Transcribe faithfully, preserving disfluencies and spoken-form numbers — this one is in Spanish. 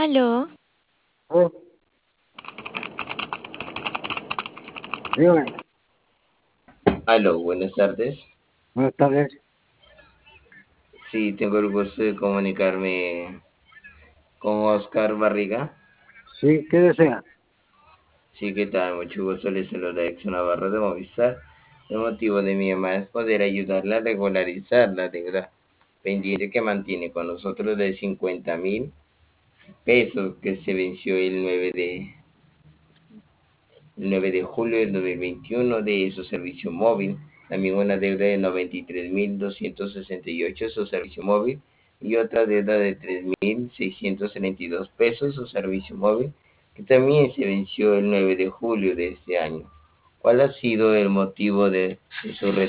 Aló, Oh, dígame, Aló, buenas tardes. buenas tardes. Sí, tengo el gusto de comunicarme con Oscar Barriga. Sí, ¿qué desea? Sí, ¿qué tal? Mucho gusto, les saluda Exxon Navarro de Movistar. El motivo de mi llamada es poder ayudarla a regularizar la deuda pendiente que mantiene con nosotros de cincuenta mil pesos que se venció el nueve de, el nueve de julio del dos mil veintiuno de su servicio móvil. También una deuda de noventa y tres mil doscientos sesenta y ocho su servicio móvil y otra deuda de tres mil seiscientos treinta y dos pesos su servicio móvil que también se venció el nueve de julio de este año. ¿Cuál ha sido el motivo de, de su